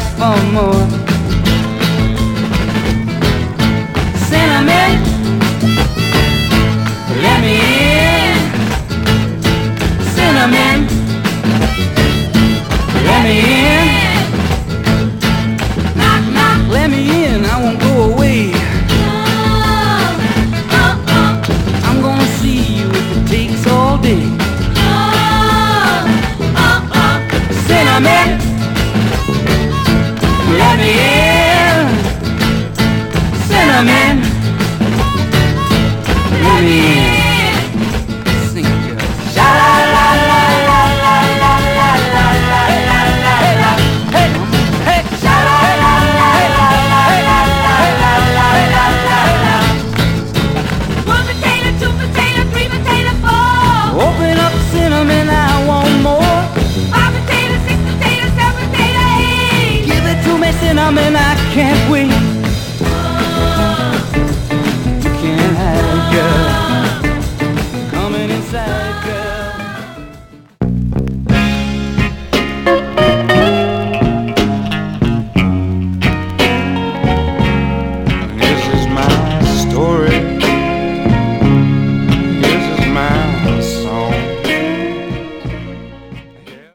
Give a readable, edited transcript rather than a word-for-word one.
back for more. Cinnamon, let me in. Cinnamon, let me in. Knock, knock, let me in. I won't go away. I'm gonna see you if it takes all day. Cinnamon, let me in. Cinnamon.